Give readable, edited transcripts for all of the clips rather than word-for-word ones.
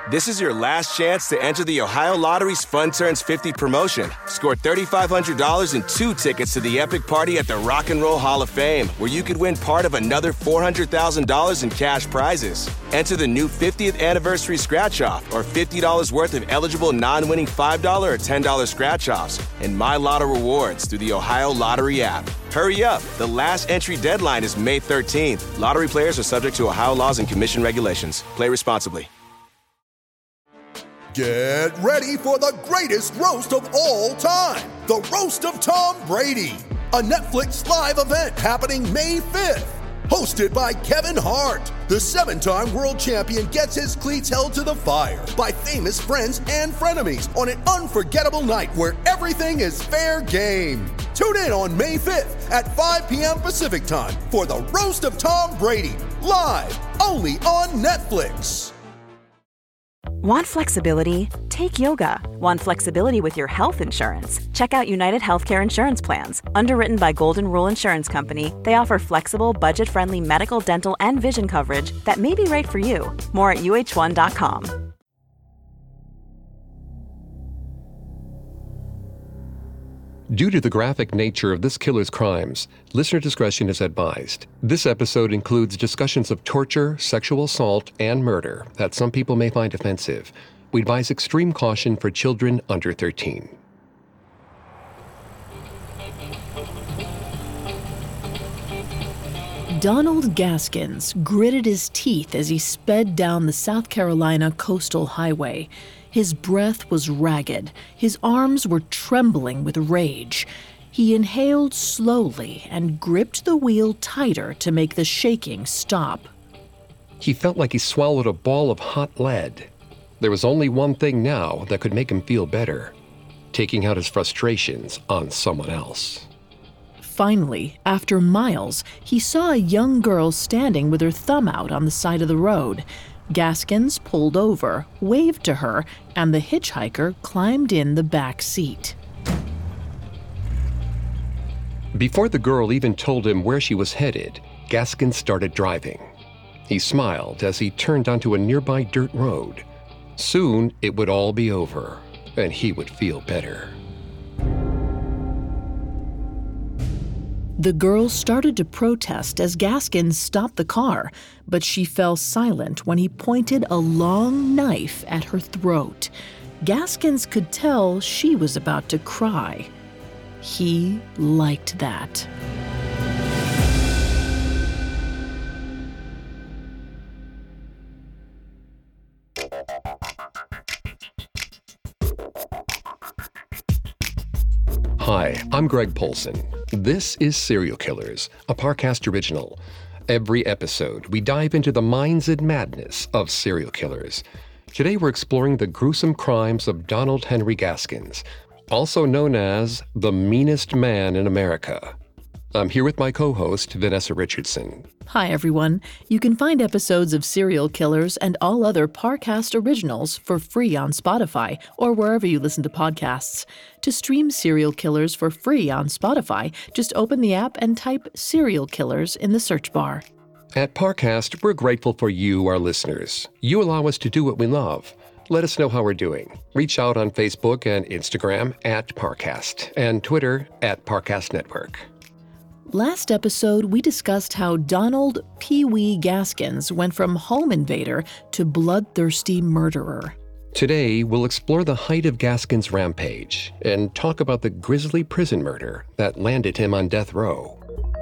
This is your last chance to enter the Ohio Lottery's Fun Turns 50 promotion. Score $3,500 and 2 tickets to the epic party at the Rock and Roll Hall of Fame, where you could win part of another $400,000 in cash prizes. Enter the new 50th anniversary scratch-off or $50 worth of eligible non-winning $5 or $10 scratch-offs and My Lotto rewards through the Ohio Lottery app. Hurry up. The last entry deadline is May 13th. Lottery players are subject to Ohio laws and commission regulations. Play responsibly. Get ready for the greatest roast of all time, the Roast of Tom Brady, a Netflix live event happening May 5th. Hosted by Kevin Hart, the 7-time world champion gets his cleats held to the fire by famous friends and frenemies on an unforgettable night where everything is fair game. Tune in on May 5th at 5 p.m. Pacific time for the Roast of Tom Brady, live only on Netflix. Want flexibility? Take yoga. Want flexibility with your health insurance? Check out United Healthcare Insurance Plans. Underwritten by Golden Rule Insurance Company, they offer flexible, budget-friendly medical, dental, and vision coverage that may be right for you. More at uh1.com. Due to the graphic nature of this killer's crimes, listener discretion is advised. This episode includes discussions of torture, sexual assault, and murder that some people may find offensive. We advise extreme caution for children under 13. Donald Gaskins gritted his teeth as he sped down the South Carolina coastal highway. His breath was ragged. His arms were trembling with rage. He inhaled slowly and gripped the wheel tighter to make the shaking stop. He felt like he swallowed a ball of hot lead. There was only one thing now that could make him feel better: taking out his frustrations on someone else. Finally, after miles, he saw a young girl standing with her thumb out on the side of the road. Gaskins pulled over, waved to her, and the hitchhiker climbed in the back seat. Before the girl even told him where she was headed, Gaskins started driving. He smiled as he turned onto a nearby dirt road. Soon, it would all be over, and he would feel better. The girl started to protest as Gaskins stopped the car, but she fell silent when he pointed a long knife at her throat. Gaskins could tell she was about to cry. He liked that. Hi, I'm Greg Polson. This is Serial Killers, a Parcast original. Every episode, we dive into the minds and madness of serial killers. Today, we're exploring the gruesome crimes of Donald Henry Gaskins, also known as the meanest man in America. I'm here with my co-host, Vanessa Richardson. Hi, everyone. You can find episodes of Serial Killers and all other Parcast originals for free on Spotify or wherever you listen to podcasts. To stream Serial Killers for free on Spotify, just open the app and type Serial Killers in the search bar. At Parcast, we're grateful for you, our listeners. You allow us to do what we love. Let us know how we're doing. Reach out on Facebook and Instagram at Parcast and Twitter at Parcast Network. Last episode, we discussed how Donald Pee Wee Gaskins went from home invader to bloodthirsty murderer. Today, we'll explore the height of Gaskins' rampage and talk about the grisly prison murder that landed him on death row.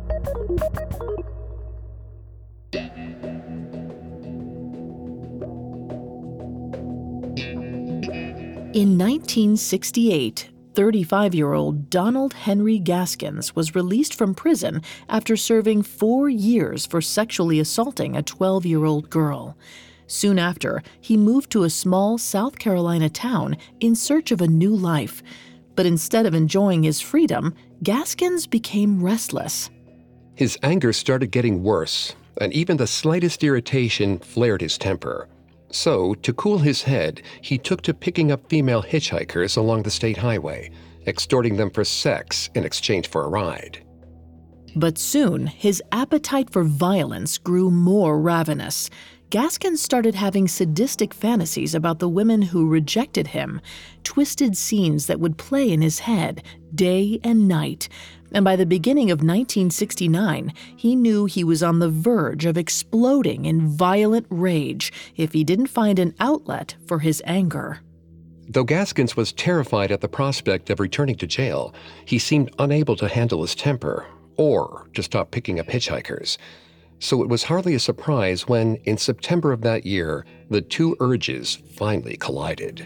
In 1968, 35-year-old Donald Henry Gaskins was released from prison after serving 4 years for sexually assaulting a 12-year-old girl. Soon after, he moved to a small South Carolina town in search of a new life. But instead of enjoying his freedom, Gaskins became restless. His anger started getting worse, and even the slightest irritation flared his temper. So, to cool his head, he took to picking up female hitchhikers along the state highway, extorting them for sex in exchange for a ride. But soon, his appetite for violence grew more ravenous. Gaskins started having sadistic fantasies about the women who rejected him, twisted scenes that would play in his head day and night. And by the beginning of 1969, he knew he was on the verge of exploding in violent rage if he didn't find an outlet for his anger. Though Gaskins was terrified at the prospect of returning to jail, he seemed unable to handle his temper or to stop picking up hitchhikers. So it was hardly a surprise when, in September of that year, the two urges finally collided.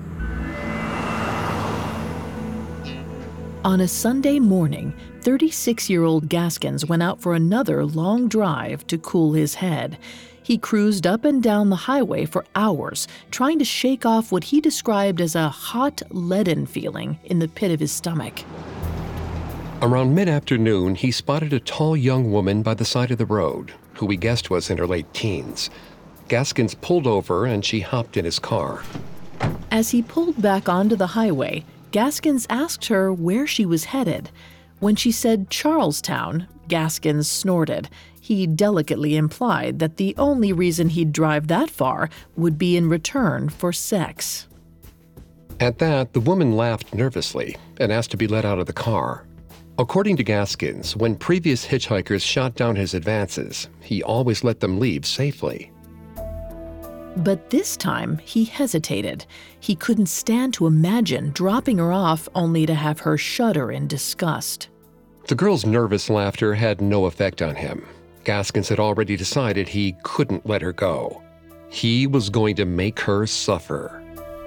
On a Sunday morning, 36-year-old Gaskins went out for another long drive to cool his head. He cruised up and down the highway for hours, trying to shake off what he described as a hot, leaden feeling in the pit of his stomach. Around mid-afternoon, he spotted a tall young woman by the side of the road, who he guessed was in her late teens. Gaskins pulled over and she hopped in his car. As he pulled back onto the highway, Gaskins asked her where she was headed. When she said Charlestown, Gaskins snorted. He delicately implied that the only reason he'd drive that far would be in return for sex. At that, the woman laughed nervously and asked to be let out of the car. According to Gaskins, when previous hitchhikers shot down his advances, he always let them leave safely. But this time, he hesitated. He couldn't stand to imagine dropping her off only to have her shudder in disgust. The girl's nervous laughter had no effect on him. Gaskins had already decided he couldn't let her go. He was going to make her suffer.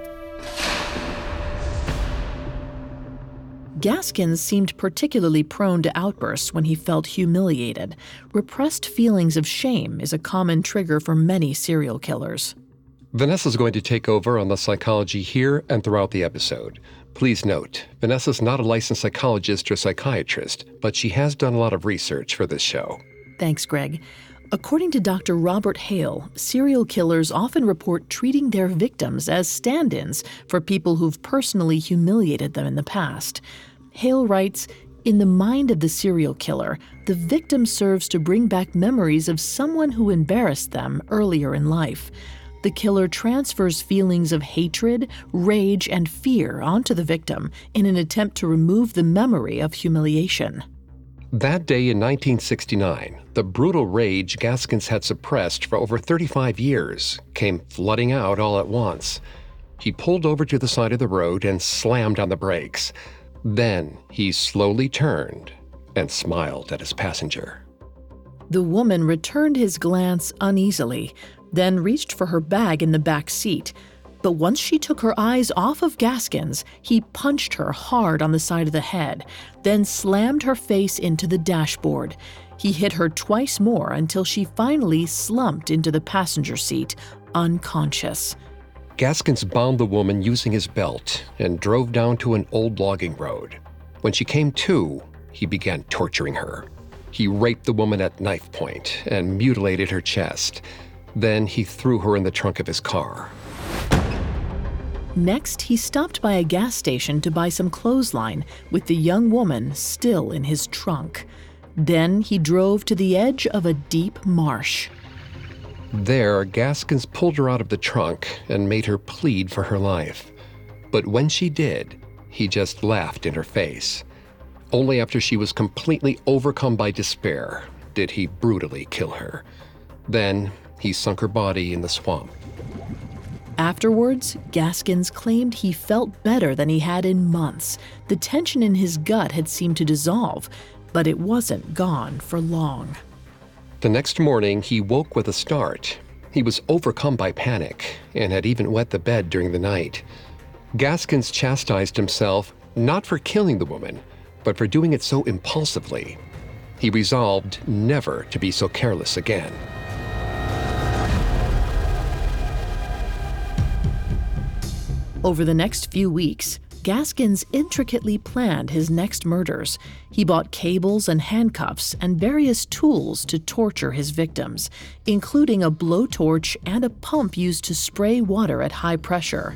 Gaskins seemed particularly prone to outbursts when he felt humiliated. Repressed feelings of shame is a common trigger for many serial killers. Vanessa's going to take over on the psychology here and throughout the episode. Please note, Vanessa's not a licensed psychologist or psychiatrist, but she has done a lot of research for this show. Thanks, Greg. According to Dr. Robert Hale, serial killers often report treating their victims as stand-ins for people who've personally humiliated them in the past. Hale writes, "In the mind of the serial killer, the victim serves to bring back memories of someone who embarrassed them earlier in life. The killer transfers feelings of hatred, rage, and fear onto the victim in an attempt to remove the memory of humiliation." That day in 1969, the brutal rage Gaskins had suppressed for over 35 years came flooding out all at once. He pulled over to the side of the road and slammed on the brakes. Then he slowly turned and smiled at his passenger. The woman returned his glance uneasily, then reached for her bag in the back seat. But once she took her eyes off of Gaskins, he punched her hard on the side of the head, then slammed her face into the dashboard. He hit her twice more until she finally slumped into the passenger seat, unconscious. Gaskins bound the woman using his belt and drove down to an old logging road. When she came to, he began torturing her. He raped the woman at knife point and mutilated her chest. Then he threw her in the trunk of his car. Next, he stopped by a gas station to buy some clothesline with the young woman still in his trunk. Then he drove to the edge of a deep marsh. There, Gaskins pulled her out of the trunk and made her plead for her life. But when she did, he just laughed in her face. Only after she was completely overcome by despair did he brutally kill her. Then he sunk her body in the swamp. Afterwards, Gaskins claimed he felt better than he had in months. The tension in his gut had seemed to dissolve, but it wasn't gone for long. The next morning, he woke with a start. He was overcome by panic and had even wet the bed during the night. Gaskins chastised himself not for killing the woman, but for doing it so impulsively. He resolved never to be so careless again. Over the next few weeks, Gaskins intricately planned his next murders. He bought cables and handcuffs and various tools to torture his victims, including a blowtorch and a pump used to spray water at high pressure.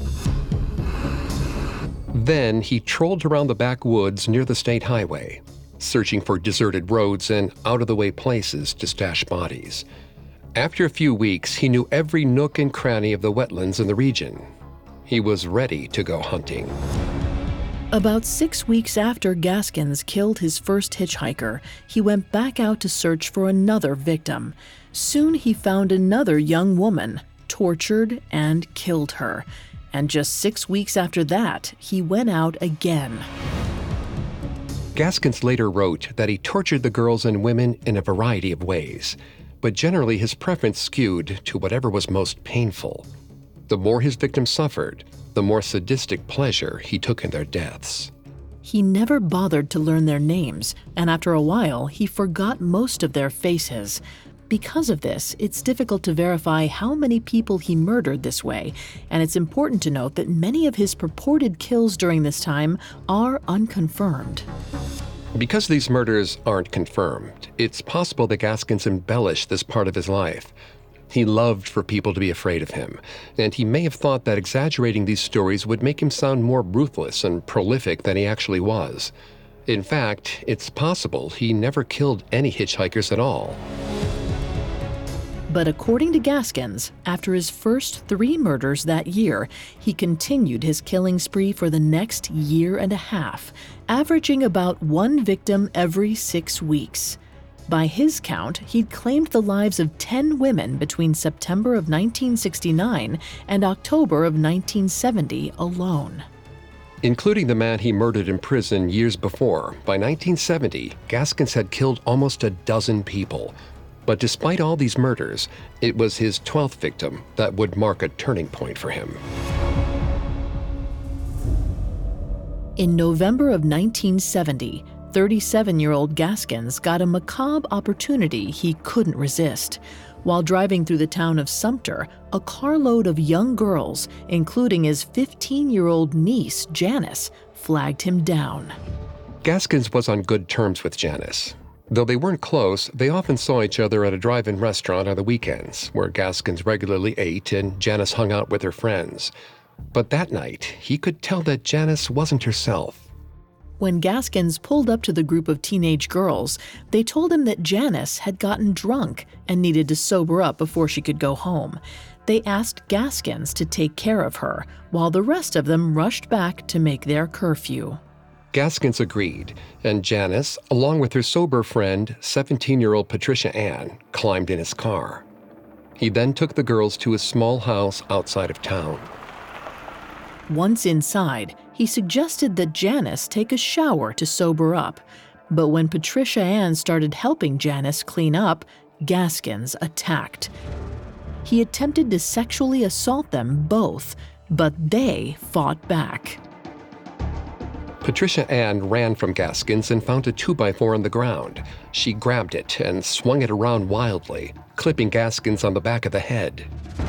Then he trolled around the backwoods near the state highway, searching for deserted roads and out-of-the-way places to stash bodies. After a few weeks, he knew every nook and cranny of the wetlands in the region. He was ready to go hunting. About 6 weeks after Gaskins killed his first hitchhiker, he went back out to search for another victim. Soon he found another young woman, tortured and killed her. And just 6 weeks after that, he went out again. Gaskins later wrote that he tortured the girls and women in a variety of ways, but generally his preference skewed to whatever was most painful. The more his victims suffered, the more sadistic pleasure he took in their deaths. He never bothered to learn their names, and after a while, he forgot most of their faces. Because of this, it's difficult to verify how many people he murdered this way, and it's important to note that many of his purported kills during this time are unconfirmed. Because these murders aren't confirmed, it's possible that Gaskins embellished this part of his life. He loved for people to be afraid of him, and he may have thought that exaggerating these stories would make him sound more ruthless and prolific than he actually was. In fact, it's possible he never killed any hitchhikers at all. But according to Gaskins, after his first 3 murders that year, he continued his killing spree for the next year and a half, averaging about 1 victim every 6 weeks. By his count, he'd claimed the lives of 10 women between September of 1969 and October of 1970 alone. Including the man he murdered in prison years before, by 1970, Gaskins had killed almost a dozen people. But despite all these murders, it was his 12th victim that would mark a turning point for him. In November of 1970, 37-year-old Gaskins got a macabre opportunity he couldn't resist. While driving through the town of Sumter, a carload of young girls, including his 15-year-old niece, Janice, flagged him down. Gaskins was on good terms with Janice. Though they weren't close, they often saw each other at a drive-in restaurant on the weekends, where Gaskins regularly ate and Janice hung out with her friends. But that night, he could tell that Janice wasn't herself. When Gaskins pulled up to the group of teenage girls, they told him that Janice had gotten drunk and needed to sober up before she could go home. They asked Gaskins to take care of her, while the rest of them rushed back to make their curfew. Gaskins agreed, and Janice, along with her sober friend, 17-year-old Patricia Ann, climbed in his car. He then took the girls to a small house outside of town. Once inside, he suggested that Janice take a shower to sober up. But when Patricia Ann started helping Janice clean up, Gaskins attacked. He attempted to sexually assault them both, but they fought back. Patricia Ann ran from Gaskins and found a 2x4 on the ground. She grabbed it and swung it around wildly, clipping Gaskins on the back of the head.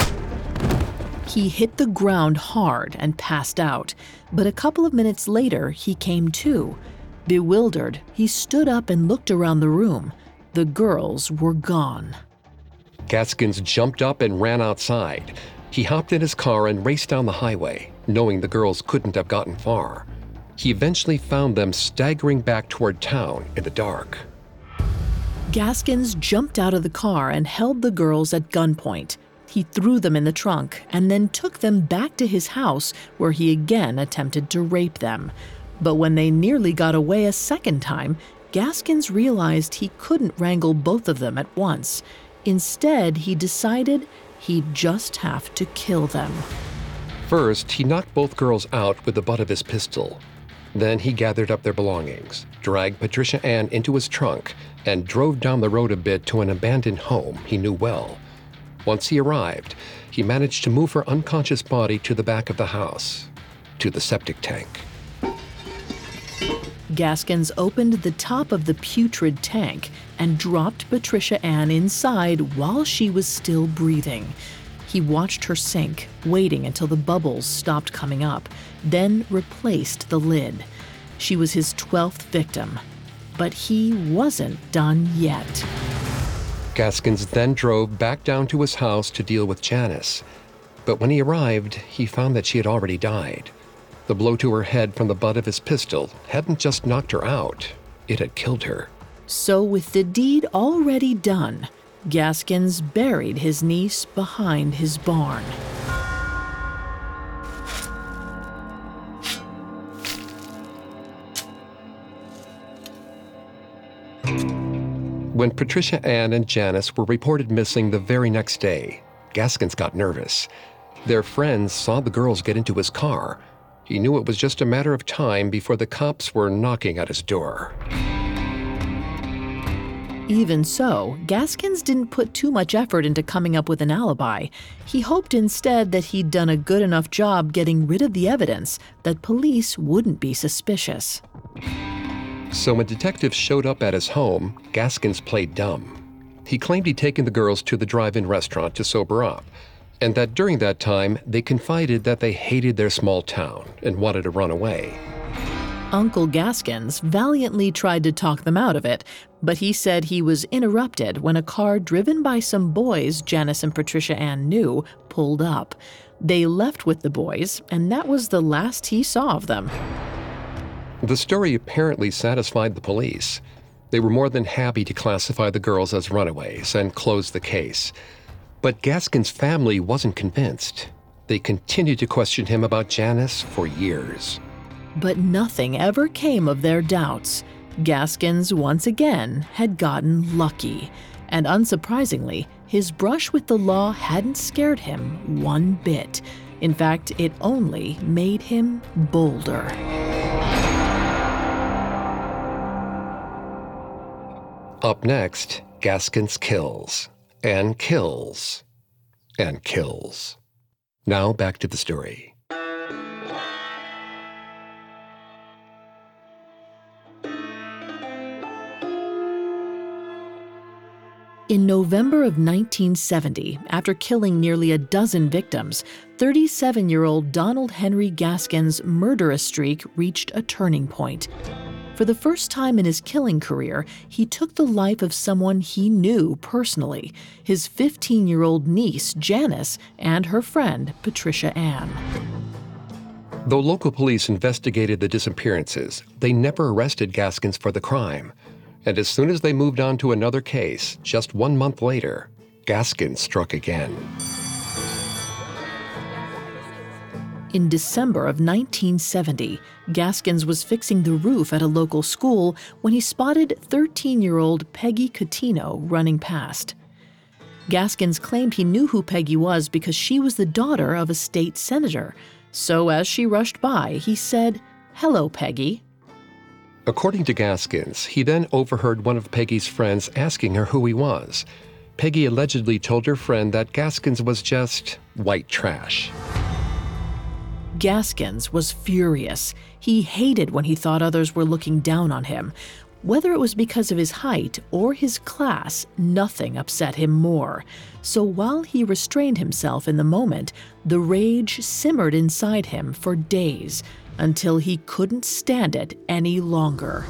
He hit the ground hard and passed out, but a couple of minutes later, he came to. Bewildered, he stood up and looked around the room. The girls were gone. Gaskins jumped up and ran outside. He hopped in his car and raced down the highway, knowing the girls couldn't have gotten far. He eventually found them staggering back toward town in the dark. Gaskins jumped out of the car and held the girls at gunpoint. He threw them in the trunk and then took them back to his house, where he again attempted to rape them. But when they nearly got away a second time, Gaskins realized he couldn't wrangle both of them at once. Instead, he decided he'd just have to kill them. First, he knocked both girls out with the butt of his pistol. Then he gathered up their belongings, dragged Patricia Ann into his trunk, and drove down the road a bit to an abandoned home he knew well. Once he arrived, he managed to move her unconscious body to the back of the house, to the septic tank. Gaskins opened the top of the putrid tank and dropped Patricia Ann inside while she was still breathing. He watched her sink, waiting until the bubbles stopped coming up, then replaced the lid. She was his 12th victim, but he wasn't done yet. Gaskins then drove back down to his house to deal with Janice. But when he arrived, he found that she had already died. The blow to her head from the butt of his pistol hadn't just knocked her out, it had killed her. So with the deed already done, Gaskins buried his niece behind his barn. When Patricia Ann and Janice were reported missing the very next day, Gaskins got nervous. Their friends saw the girls get into his car. He knew it was just a matter of time before the cops were knocking at his door. Even so, Gaskins didn't put too much effort into coming up with an alibi. He hoped instead that he'd done a good enough job getting rid of the evidence that police wouldn't be suspicious. So when detectives showed up at his home, Gaskins played dumb. He claimed he'd taken the girls to the drive-in restaurant to sober up, and that during that time, they confided that they hated their small town and wanted to run away. Uncle Gaskins valiantly tried to talk them out of it, but he said he was interrupted when a car driven by some boys Janice and Patricia Ann knew pulled up. They left with the boys, and that was the last he saw of them. The story apparently satisfied the police. They were more than happy to classify the girls as runaways and close the case. But Gaskins' family wasn't convinced. They continued to question him about Janice for years. But nothing ever came of their doubts. Gaskins, once again, had gotten lucky. And unsurprisingly, his brush with the law hadn't scared him one bit. In fact, it only made him bolder. Up next, Gaskins kills, and kills, and kills. Now back to the story. In November of 1970, after killing nearly a dozen victims, 37-year-old Donald Henry Gaskins' murderous streak reached a turning point. For the first time in his killing career, he took the life of someone he knew personally, his 15-year-old niece, Janice, and her friend, Patricia Ann. Though local police investigated the disappearances, they never arrested Gaskins for the crime. And as soon as they moved on to another case, just 1 month later, Gaskins struck again. In December of 1970, Gaskins was fixing the roof at a local school when he spotted 13-year-old Peggy Catino running past. Gaskins claimed he knew who Peggy was because she was the daughter of a state senator. So as she rushed by, he said, "Hello, Peggy." According to Gaskins, he then overheard one of Peggy's friends asking her who he was. Peggy allegedly told her friend that Gaskins was just white trash. Gaskins was furious. He hated when he thought others were looking down on him. Whether it was because of his height or his class, nothing upset him more. So while he restrained himself in the moment, the rage simmered inside him for days until he couldn't stand it any longer.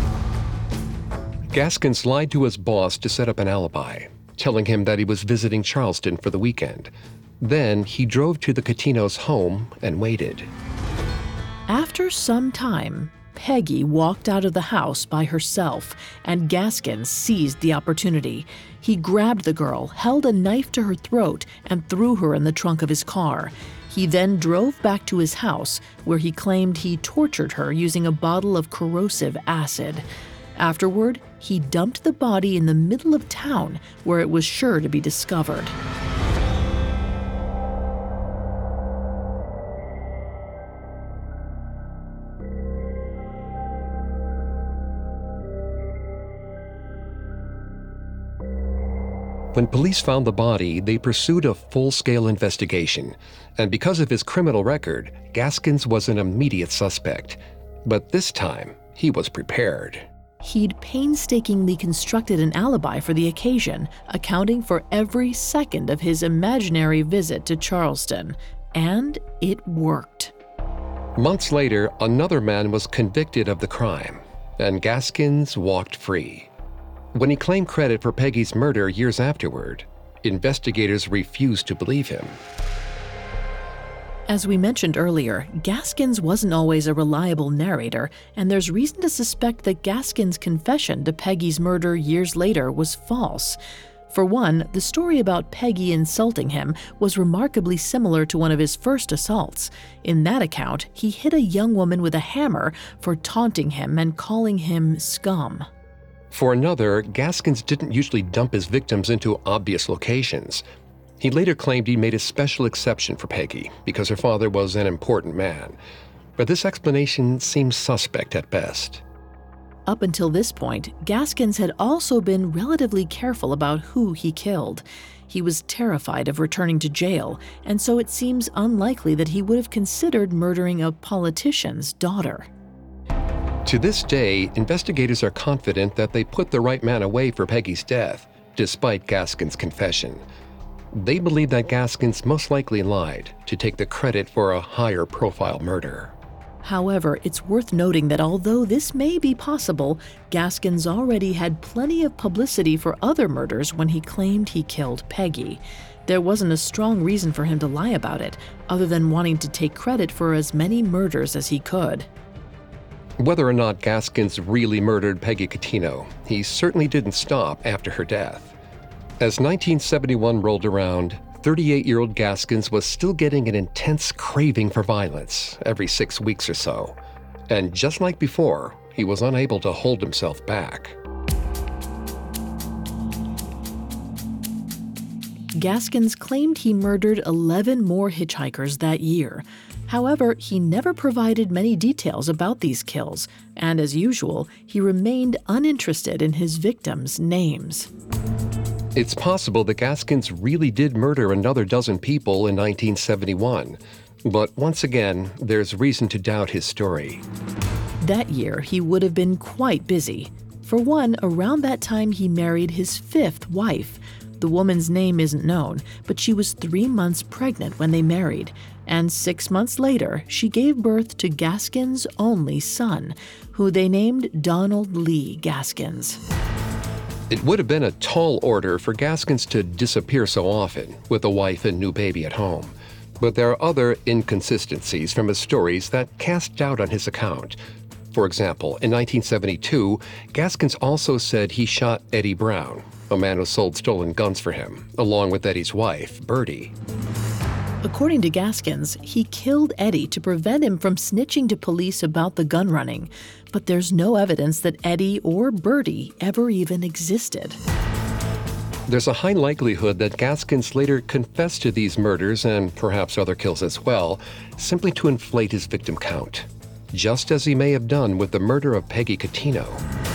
Gaskins lied to his boss to set up an alibi, telling him that he was visiting Charleston for the weekend. Then he drove to the Catino's home and waited. After some time, Peggy walked out of the house by herself, and Gaskins seized the opportunity. He grabbed the girl, held a knife to her throat, and threw her in the trunk of his car. He then drove back to his house, where he claimed he tortured her using a bottle of corrosive acid. Afterward, he dumped the body in the middle of town, where it was sure to be discovered. When police found the body, they pursued a full-scale investigation, and because of his criminal record, Gaskins was an immediate suspect. But this time, he was prepared. He'd painstakingly constructed an alibi for the occasion, accounting for every second of his imaginary visit to Charleston. And it worked. Months later, another man was convicted of the crime, and Gaskins walked free. When he claimed credit for Peggy's murder years afterward, investigators refused to believe him. As we mentioned earlier, Gaskins wasn't always a reliable narrator, and there's reason to suspect that Gaskins' confession to Peggy's murder years later was false. For one, the story about Peggy insulting him was remarkably similar to one of his first assaults. In that account, he hit a young woman with a hammer for taunting him and calling him scum. For another, Gaskins didn't usually dump his victims into obvious locations. He later claimed he made a special exception for Peggy because her father was an important man. But this explanation seems suspect at best. Up until this point, Gaskins had also been relatively careful about who he killed. He was terrified of returning to jail, and so it seems unlikely that he would have considered murdering a politician's daughter. To this day, investigators are confident that they put the right man away for Peggy's death, despite Gaskins' confession. They believe that Gaskins most likely lied to take the credit for a higher-profile murder. However, it's worth noting that although this may be possible, Gaskins already had plenty of publicity for other murders when he claimed he killed Peggy. There wasn't a strong reason for him to lie about it, other than wanting to take credit for as many murders as he could. Whether or not Gaskins really murdered Peggy Catino, he certainly didn't stop after her death. As 1971 rolled around, 38-year-old Gaskins was still getting an intense craving for violence every 6 weeks or so. And just like before, he was unable to hold himself back. Gaskins claimed he murdered 11 more hitchhikers that year. However, he never provided many details about these kills, and as usual, he remained uninterested in his victims' names. It's possible that Gaskins really did murder another dozen people in 1971, but once again, there's reason to doubt his story. That year, he would have been quite busy. For one, around that time he married his 5th wife. The woman's name isn't known, but she was 3 months pregnant when they married, and 6 months later, she gave birth to Gaskins' only son, who they named Donald Lee Gaskins. It would have been a tall order for Gaskins to disappear so often with a wife and new baby at home. But there are other inconsistencies from his stories that cast doubt on his account. For example, in 1972, Gaskins also said he shot Eddie Brown, a man who sold stolen guns for him, along with Eddie's wife, Bertie. According to Gaskins, he killed Eddie to prevent him from snitching to police about the gun running, but there's no evidence that Eddie or Bertie ever even existed. There's a high likelihood that Gaskins later confessed to these murders and perhaps other kills as well, simply to inflate his victim count, just as he may have done with the murder of Peggy Catino.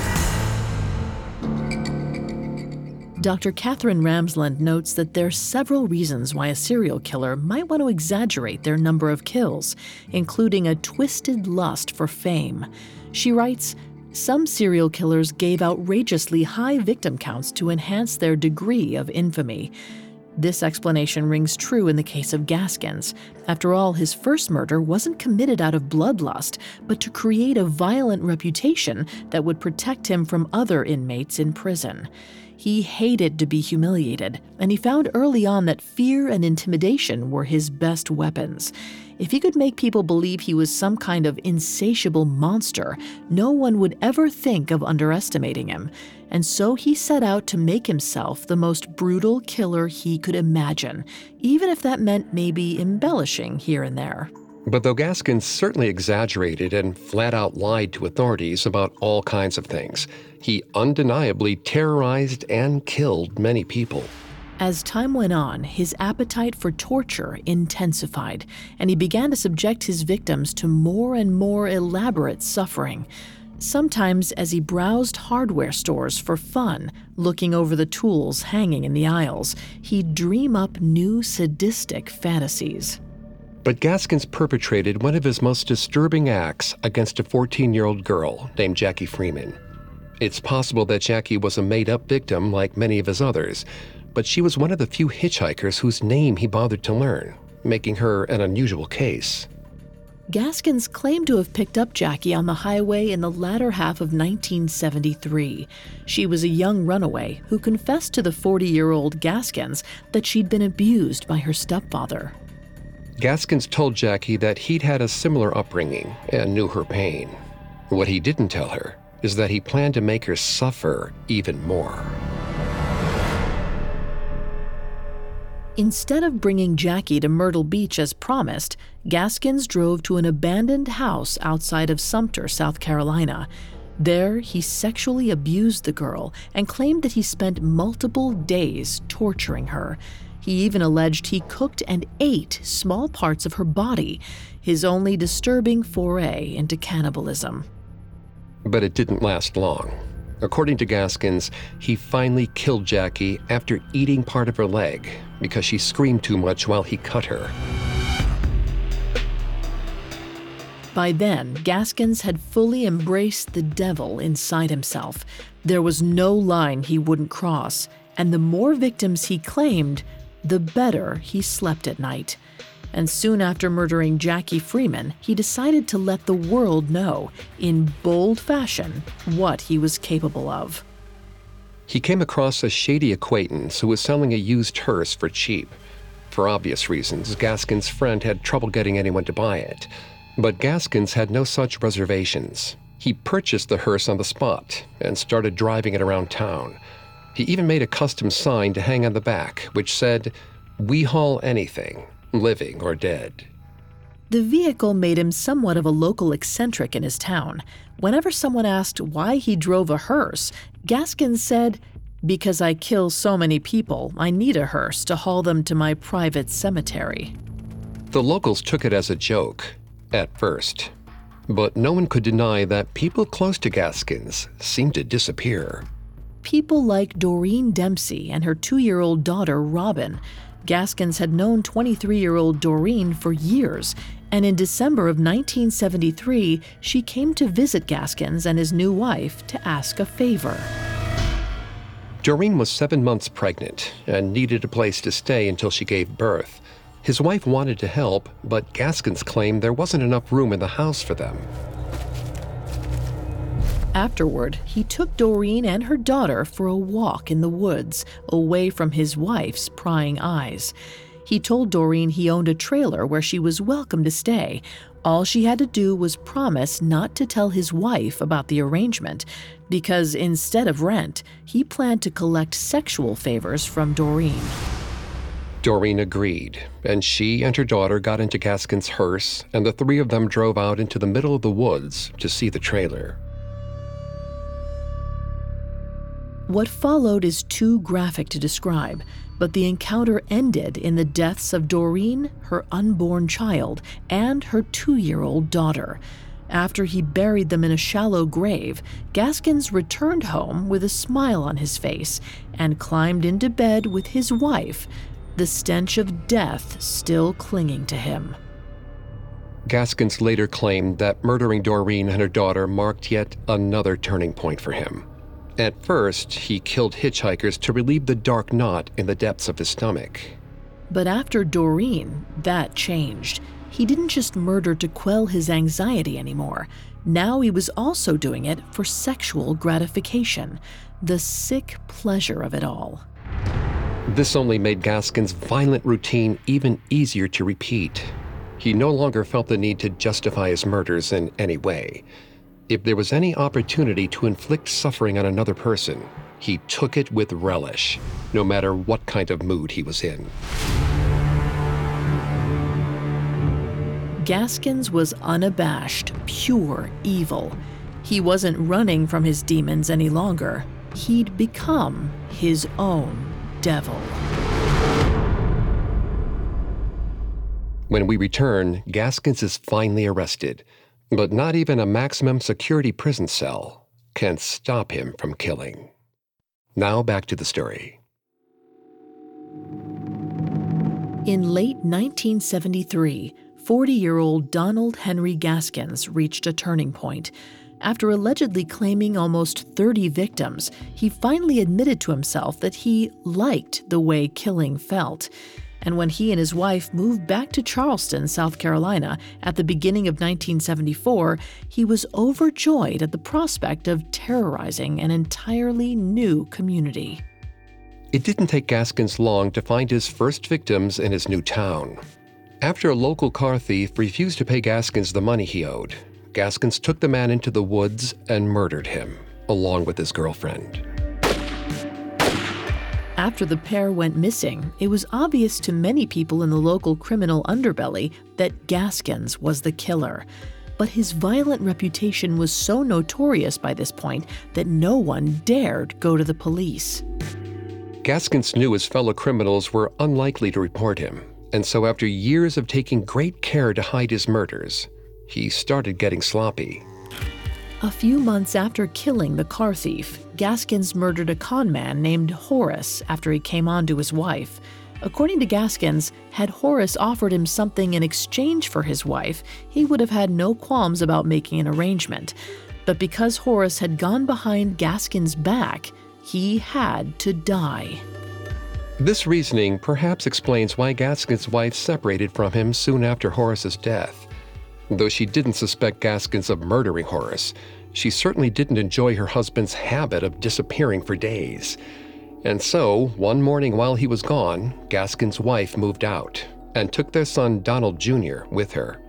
Dr. Catherine Ramsland notes that there are several reasons why a serial killer might want to exaggerate their number of kills, including a twisted lust for fame. She writes, "Some serial killers gave outrageously high victim counts to enhance their degree of infamy. This explanation rings true in the case of Gaskins. After all, his first murder wasn't committed out of bloodlust, but to create a violent reputation that would protect him from other inmates in prison. He hated to be humiliated, and he found early on that fear and intimidation were his best weapons. If he could make people believe he was some kind of insatiable monster, no one would ever think of underestimating him. And so he set out to make himself the most brutal killer he could imagine, even if that meant maybe embellishing here and there." But though Gaskins certainly exaggerated and flat out lied to authorities about all kinds of things, he undeniably terrorized and killed many people. As time went on, his appetite for torture intensified, and he began to subject his victims to more and more elaborate suffering. Sometimes, as he browsed hardware stores for fun, looking over the tools hanging in the aisles, he'd dream up new sadistic fantasies. But Gaskins perpetrated one of his most disturbing acts against a 14-year-old girl named Jackie Freeman. It's possible that Jackie was a made-up victim like many of his others, but she was one of the few hitchhikers whose name he bothered to learn, making her an unusual case. Gaskins claimed to have picked up Jackie on the highway in the latter half of 1973. She was a young runaway who confessed to the 40-year-old Gaskins that she'd been abused by her stepfather. Gaskins told Jackie that he'd had a similar upbringing and knew her pain. What he didn't tell her is that he planned to make her suffer even more. Instead of bringing Jackie to Myrtle Beach as promised, Gaskins drove to an abandoned house outside of Sumter, South Carolina. There, he sexually abused the girl and claimed that he spent multiple days torturing her. He even alleged he cooked and ate small parts of her body, his only disturbing foray into cannibalism. But it didn't last long. According to Gaskins, he finally killed Jackie after eating part of her leg because she screamed too much while he cut her. By then, Gaskins had fully embraced the devil inside himself. There was no line he wouldn't cross, and the more victims he claimed, the better he slept at night. And soon after murdering Jackie Freeman, he decided to let the world know, in bold fashion, what he was capable of. He came across a shady acquaintance who was selling a used hearse for cheap. For obvious reasons, Gaskins' friend had trouble getting anyone to buy it. But Gaskins had no such reservations. He purchased the hearse on the spot and started driving it around town. He even made a custom sign to hang on the back, which said, "We haul anything, living or dead." The vehicle made him somewhat of a local eccentric in his town. Whenever someone asked why he drove a hearse, Gaskins said, "Because I kill so many people, I need a hearse to haul them to my private cemetery." The locals took it as a joke, at first. But no one could deny that people close to Gaskins seemed to disappear. People like Doreen Dempsey and her 2-year-old daughter, Robin. Gaskins had known 23-year-old Doreen for years, and in December of 1973, she came to visit Gaskins and his new wife to ask a favor. Doreen was 7 months pregnant and needed a place to stay until she gave birth. His wife wanted to help, but Gaskins claimed there wasn't enough room in the house for them. Afterward, he took Doreen and her daughter for a walk in the woods, away from his wife's prying eyes. He told Doreen he owned a trailer where she was welcome to stay. All she had to do was promise not to tell his wife about the arrangement, because instead of rent, he planned to collect sexual favors from Doreen. Doreen agreed, and she and her daughter got into Gaskins' hearse, and the three of them drove out into the middle of the woods to see the trailer. What followed is too graphic to describe, but the encounter ended in the deaths of Doreen, her unborn child, and her 2-year-old daughter. After he buried them in a shallow grave, Gaskins returned home with a smile on his face and climbed into bed with his wife, the stench of death still clinging to him. Gaskins later claimed that murdering Doreen and her daughter marked yet another turning point for him. At first, he killed hitchhikers to relieve the dark knot in the depths of his stomach. But after Doreen, that changed. He didn't just murder to quell his anxiety anymore. Now he was also doing it for sexual gratification, the sick pleasure of it all. This only made Gaskins' violent routine even easier to repeat. He no longer felt the need to justify his murders in any way. If there was any opportunity to inflict suffering on another person, he took it with relish, no matter what kind of mood he was in. Gaskins was unabashed, pure evil. He wasn't running from his demons any longer. He'd become his own devil. When we return, Gaskins is finally arrested. But not even a maximum security prison cell can stop him from killing. Now back to the story. In late 1973, 40-year-old Donald Henry Gaskins reached a turning point. After allegedly claiming almost 30 victims, he finally admitted to himself that he liked the way killing felt. And when he and his wife moved back to Charleston, South Carolina, at the beginning of 1974, he was overjoyed at the prospect of terrorizing an entirely new community. It didn't take Gaskins long to find his first victims in his new town. After a local car thief refused to pay Gaskins the money he owed, Gaskins took the man into the woods and murdered him, along with his girlfriend. After the pair went missing, it was obvious to many people in the local criminal underbelly that Gaskins was the killer. But his violent reputation was so notorious by this point that no one dared go to the police. Gaskins knew his fellow criminals were unlikely to report him, and so after years of taking great care to hide his murders, he started getting sloppy. A few months after killing the car thief, Gaskins murdered a con man named Horace after he came on to his wife. According to Gaskins, had Horace offered him something in exchange for his wife, he would have had no qualms about making an arrangement. But because Horace had gone behind Gaskins' back, he had to die. This reasoning perhaps explains why Gaskins' wife separated from him soon after Horace's death. Though she didn't suspect Gaskins of murdering Horace, she certainly didn't enjoy her husband's habit of disappearing for days. And so, one morning while he was gone, Gaskins' wife moved out and took their son Donald Jr. with her.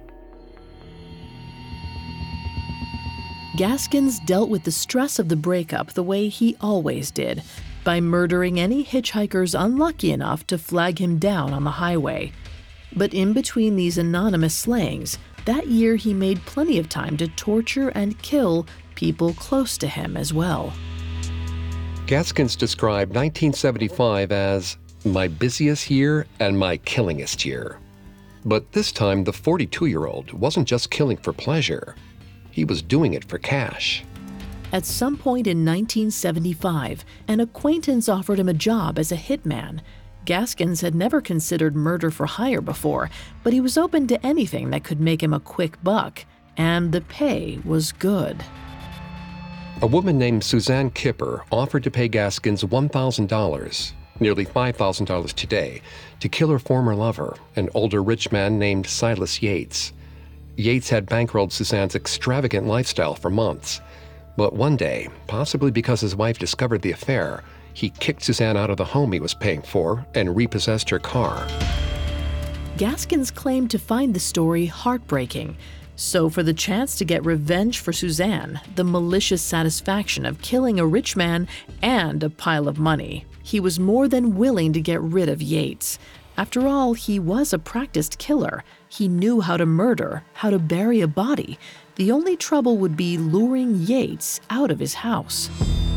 Gaskins dealt with the stress of the breakup the way he always did, by murdering any hitchhikers unlucky enough to flag him down on the highway. But in between these anonymous slayings, that year he made plenty of time to torture and kill people close to him as well. Gaskins described 1975 as my busiest year and my killingest year. But this time, the 42-year-old wasn't just killing for pleasure. He was doing it for cash. At some point in 1975, an acquaintance offered him a job as a hitman. Gaskins had never considered murder for hire before, but he was open to anything that could make him a quick buck, and the pay was good. A woman named Suzanne Kipper offered to pay Gaskins $1,000, nearly $5,000 today, to kill her former lover, an older rich man named Silas Yates. Yates had bankrolled Suzanne's extravagant lifestyle for months. But one day, possibly because his wife discovered the affair, he kicked Suzanne out of the home he was paying for and repossessed her car. Gaskins claimed to find the story heartbreaking. So for the chance to get revenge for Suzanne, the malicious satisfaction of killing a rich man and a pile of money, he was more than willing to get rid of Yates. After all, he was a practiced killer. He knew how to murder, how to bury a body. The only trouble would be luring Yates out of his house.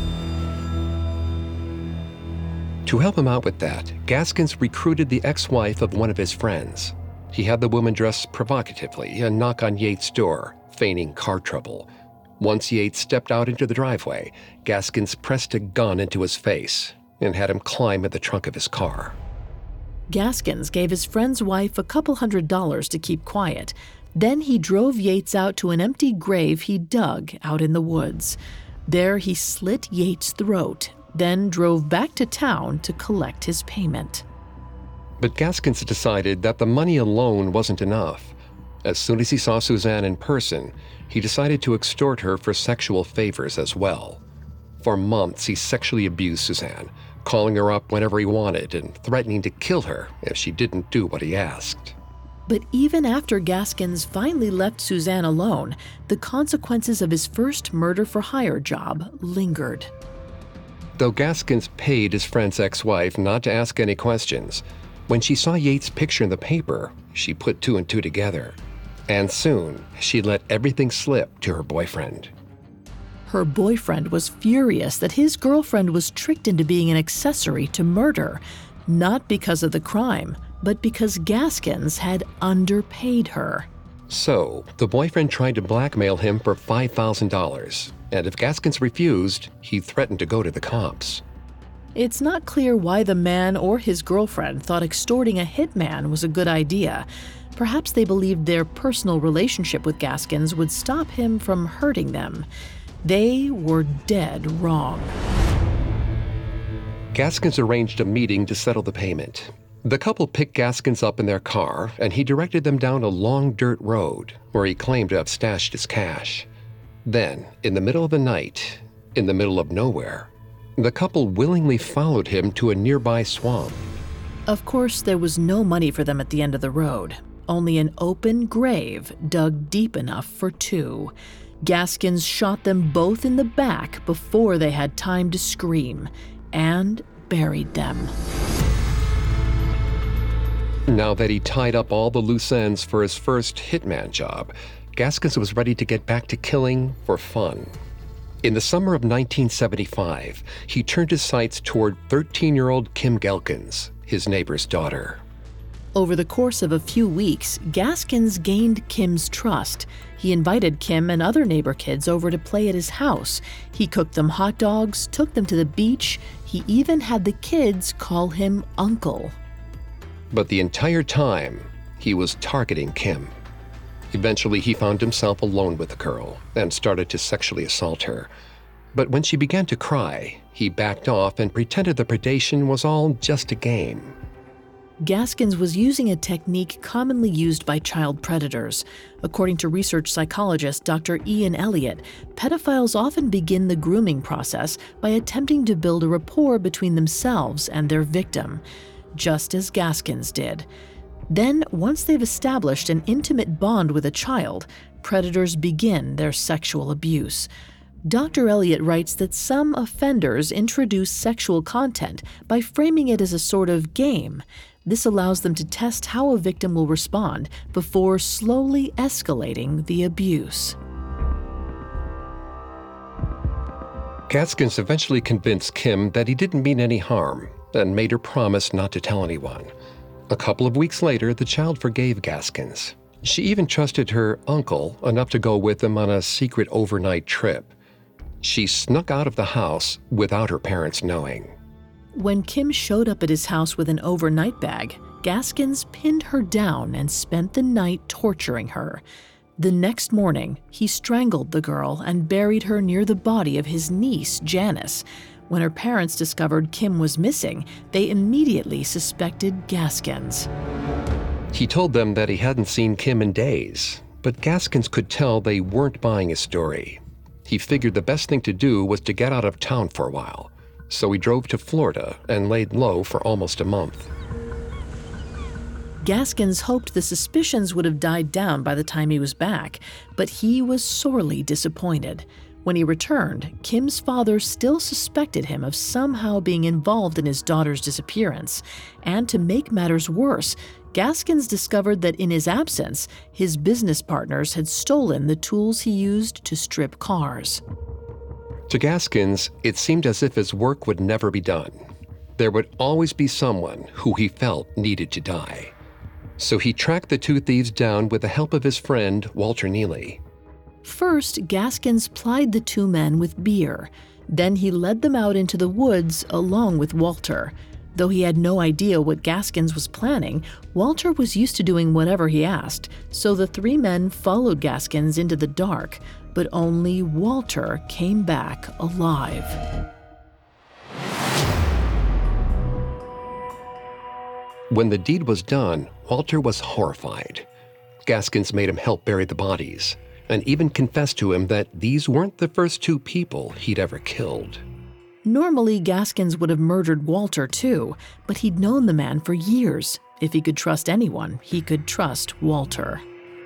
To help him out with that, Gaskins recruited the ex-wife of one of his friends. He had the woman dress provocatively and knock on Yates' door, feigning car trouble. Once Yates stepped out into the driveway, Gaskins pressed a gun into his face and had him climb in the trunk of his car. Gaskins gave his friend's wife a couple $100 to keep quiet. Then he drove Yates out to an empty grave he dug out in the woods. There he slit Yates' throat, then drove back to town to collect his payment. But Gaskins decided that the money alone wasn't enough. As soon as he saw Suzanne in person, he decided to extort her for sexual favors as well. For months, he sexually abused Suzanne, calling her up whenever he wanted and threatening to kill her if she didn't do what he asked. But even after Gaskins finally left Suzanne alone, the consequences of his first murder-for-hire job lingered. Though Gaskins paid his friend's ex-wife not to ask any questions, when she saw Yates' picture in the paper, she put two and two together. And soon, she let everything slip to her boyfriend. Her boyfriend was furious that his girlfriend was tricked into being an accessory to murder, not because of the crime, but because Gaskins had underpaid her. So, the boyfriend tried to blackmail him for $5,000, and if Gaskins refused, he threatened to go to the cops. It's not clear why the man or his girlfriend thought extorting a hitman was a good idea. Perhaps they believed their personal relationship with Gaskins would stop him from hurting them. They were dead wrong. Gaskins arranged a meeting to settle the payment. The couple picked Gaskins up in their car, and he directed them down a long dirt road where he claimed to have stashed his cash. Then, in the middle of the night, in the middle of nowhere, the couple willingly followed him to a nearby swamp. Of course, there was no money for them at the end of the road, only an open grave dug deep enough for two. Gaskins shot them both in the back before they had time to scream, and buried them. Now that he tied up all the loose ends for his first hitman job, Gaskins was ready to get back to killing for fun. In the summer of 1975, he turned his sights toward 13-year-old Kim Gelkins, his neighbor's daughter. Over the course of a few weeks, Gaskins gained Kim's trust. He invited Kim and other neighbor kids over to play at his house. He cooked them hot dogs, took them to the beach. He even had the kids call him Uncle. But the entire time, he was targeting Kim. Eventually, he found himself alone with the girl and started to sexually assault her. But when she began to cry, he backed off and pretended the predation was all just a game. Gaskins was using a technique commonly used by child predators. According to research psychologist Dr. Ian Elliott, pedophiles often begin the grooming process by attempting to build a rapport between themselves and their victim, just as Gaskins did. Then, once they've established an intimate bond with a child, predators begin their sexual abuse. Dr. Elliott writes that some offenders introduce sexual content by framing it as a sort of game. This allows them to test how a victim will respond before slowly escalating the abuse. Gaskins eventually convinced Kim that he didn't mean any harm and made her promise not to tell anyone. A couple of weeks later, the child forgave Gaskins. She even trusted her uncle enough to go with them on a secret overnight trip. She snuck out of the house without her parents knowing. When Kim showed up at his house with an overnight bag, Gaskins pinned her down and spent the night torturing her. The next morning, he strangled the girl and buried her near the body of his niece, Janice. When her parents discovered Kim was missing, they immediately suspected Gaskins. He told them that he hadn't seen Kim in days, but Gaskins could tell they weren't buying his story. He figured the best thing to do was to get out of town for a while, so he drove to Florida and laid low for almost a month. Gaskins hoped the suspicions would have died down by the time he was back, but he was sorely disappointed. When he returned, Kim's father still suspected him of somehow being involved in his daughter's disappearance. And to make matters worse, Gaskins discovered that in his absence, his business partners had stolen the tools he used to strip cars. To Gaskins, it seemed as if his work would never be done. There would always be someone who he felt needed to die. So he tracked the two thieves down with the help of his friend, Walter Neely. First, Gaskins plied the two men with beer. Then he led them out into the woods along with Walter. Though he had no idea what Gaskins was planning, Walter was used to doing whatever he asked, so the three men followed Gaskins into the dark, but only Walter came back alive. When the deed was done, Walter was horrified. Gaskins made him help bury the bodies, and even confessed to him that these weren't the first two people he'd ever killed. Normally, Gaskins would have murdered Walter too, but he'd known the man for years. If he could trust anyone, he could trust Walter.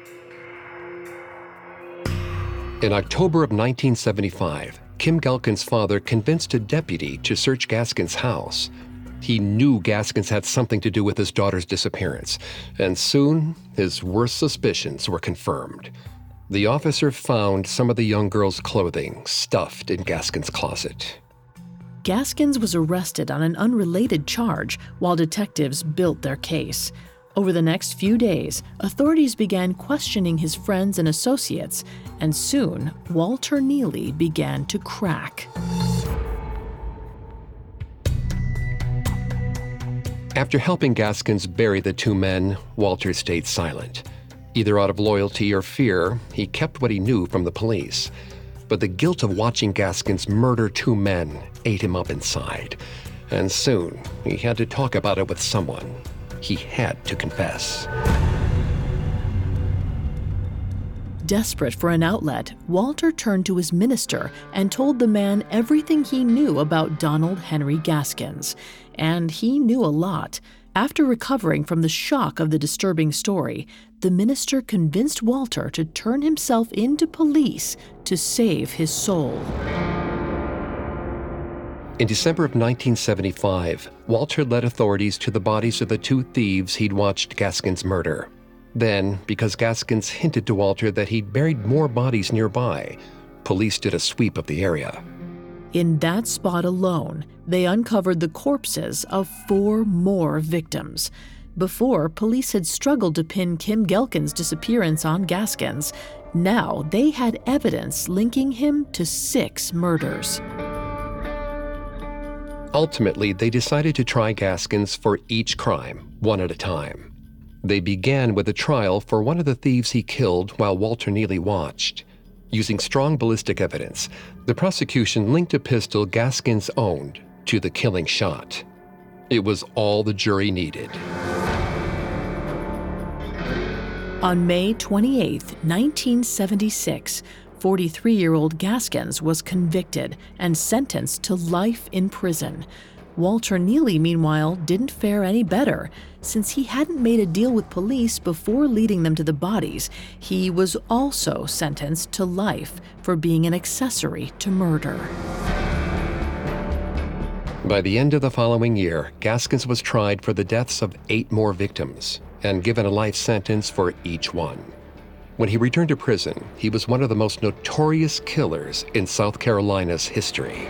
In October of 1975, Kim Gelkins' father convinced a deputy to search Gaskins' house. He knew Gaskins had something to do with his daughter's disappearance, and soon his worst suspicions were confirmed. The officer found some of the young girl's clothing stuffed in Gaskins' closet. Gaskins was arrested on an unrelated charge while detectives built their case. Over the next few days, authorities began questioning his friends and associates, and soon Walter Neely began to crack. After helping Gaskins bury the two men, Walter stayed silent. Either out of loyalty or fear, he kept what he knew from the police. But the guilt of watching Gaskins murder two men ate him up inside. And soon, he had to talk about it with someone. He had to confess. Desperate for an outlet, Walter turned to his minister and told the man everything he knew about Donald Henry Gaskins. And he knew a lot. After recovering from the shock of the disturbing story, the minister convinced Walter to turn himself into police to save his soul. In December of 1975, Walter led authorities to the bodies of the two thieves he'd watched Gaskins murder. Then, because Gaskins hinted to Walter that he'd buried more bodies nearby, police did a sweep of the area. In that spot alone, they uncovered the corpses of 4 more victims. Before, police had struggled to pin Kim Gelkin's disappearance on Gaskins. Now, they had evidence linking him to 6 murders. Ultimately, they decided to try Gaskins for each crime, one at a time. They began with a trial for one of the thieves he killed while Walter Neely watched. Using strong ballistic evidence, the prosecution linked a pistol Gaskins owned to the killing shot. It was all the jury needed. On May 28, 1976, 43-year-old Gaskins was convicted and sentenced to life in prison. Walter Neely, meanwhile, didn't fare any better. Since he hadn't made a deal with police before leading them to the bodies, he was also sentenced to life for being an accessory to murder. By the end of the following year, Gaskins was tried for the deaths of 8 more victims and given a life sentence for each one. When he returned to prison, he was one of the most notorious killers in South Carolina's history.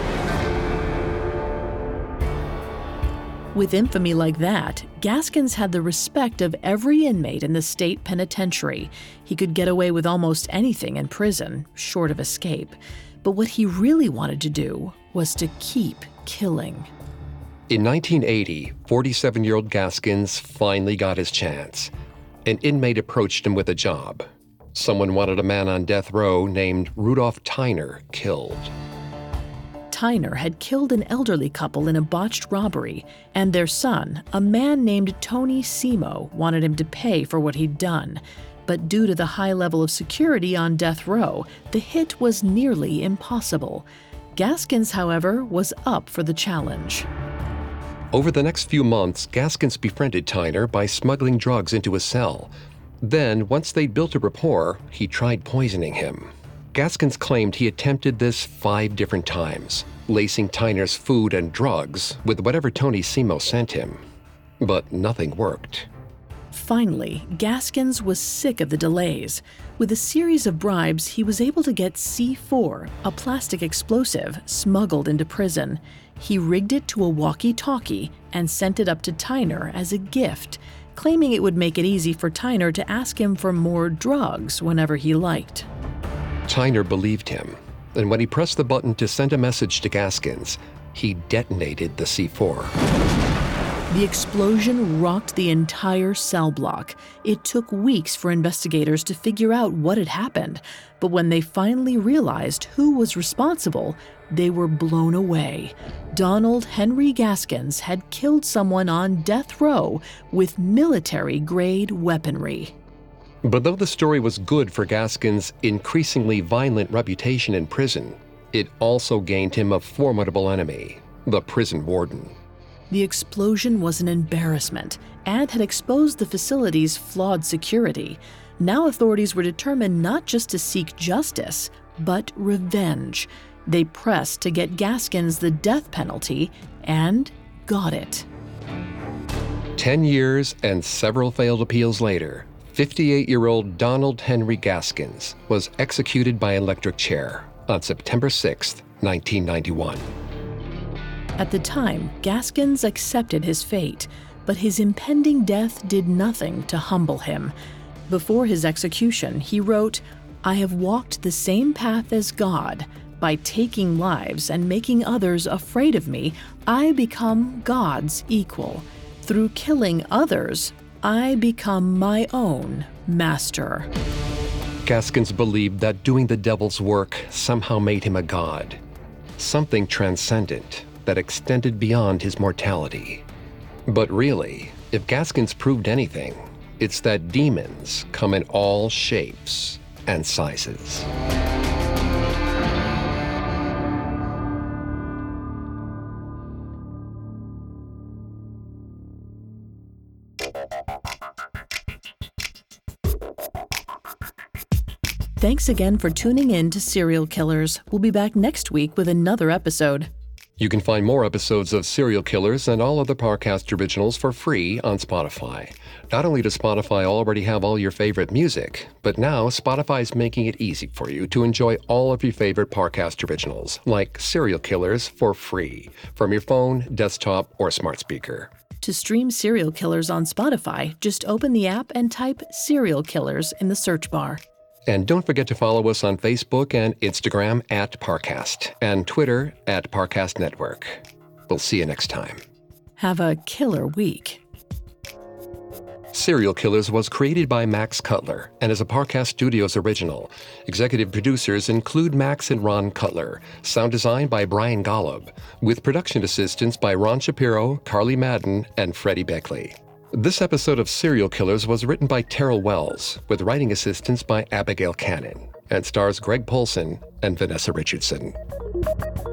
With infamy like that, Gaskins had the respect of every inmate in the state penitentiary. He could get away with almost anything in prison, short of escape. But what he really wanted to do was to keep killing. In 1980, 47-year-old Gaskins finally got his chance. An inmate approached him with a job. Someone wanted a man on death row named Rudolph Tyner killed. Tyner had killed an elderly couple in a botched robbery, and their son, a man named Tony Simo, wanted him to pay for what he'd done. But due to the high level of security on death row, the hit was nearly impossible. Gaskins, however, was up for the challenge. Over the next few months, Gaskins befriended Tyner by smuggling drugs into his cell. Then, once they'd built a rapport, he tried poisoning him. Gaskins claimed he attempted this 5 different times, lacing Tyner's food and drugs with whatever Tony Simo sent him. But nothing worked. Finally, Gaskins was sick of the delays. With a series of bribes, he was able to get C4, a plastic explosive, smuggled into prison. He rigged it to a walkie-talkie and sent it up to Tyner as a gift, claiming it would make it easy for Tyner to ask him for more drugs whenever he liked. Tyner believed him, and when he pressed the button to send a message to Gaskins, he detonated the C4. The explosion rocked the entire cell block. It took weeks for investigators to figure out what had happened, but when they finally realized who was responsible, they were blown away. Donald Henry Gaskins had killed someone on death row with military-grade weaponry. But though the story was good for Gaskins' increasingly violent reputation in prison, it also gained him a formidable enemy, the prison warden. The explosion was an embarrassment and had exposed the facility's flawed security. Now authorities were determined not just to seek justice, but revenge. They pressed to get Gaskins the death penalty and got it. 10 years and several failed appeals later, 58-year-old Donald Henry Gaskins was executed by electric chair on September 6, 1991. At the time, Gaskins accepted his fate, but his impending death did nothing to humble him. Before his execution, he wrote, "I have walked the same path as God. By taking lives and making others afraid of me, I become God's equal. Through killing others, I become my own master." Gaskins believed that doing the devil's work somehow made him a god, something transcendent that extended beyond his mortality. But really, if Gaskins proved anything, it's that demons come in all shapes and sizes. Thanks again for tuning in to Serial Killers. We'll be back next week with another episode. You can find more episodes of Serial Killers and all other Parcast originals for free on Spotify. Not only does Spotify already have all your favorite music, but now Spotify is making it easy for you to enjoy all of your favorite Parcast originals, like Serial Killers, for free from your phone, desktop, or smart speaker. To stream Serial Killers on Spotify, just open the app and type Serial Killers in the search bar. And don't forget to follow us on Facebook and Instagram at Parcast and Twitter at Parcast Network. We'll see you next time. Have a killer week. Serial Killers was created by Max Cutler and is a Parcast Studios original. Executive producers include Max and Ron Cutler. Sound design by Brian Golub, with production assistance by Ron Shapiro, Carly Madden, and Freddie Beckley. This episode of Serial Killers was written by Terrell Wells, with writing assistance by Abigail Cannon, and stars Greg Polcyn and Vanessa Richardson.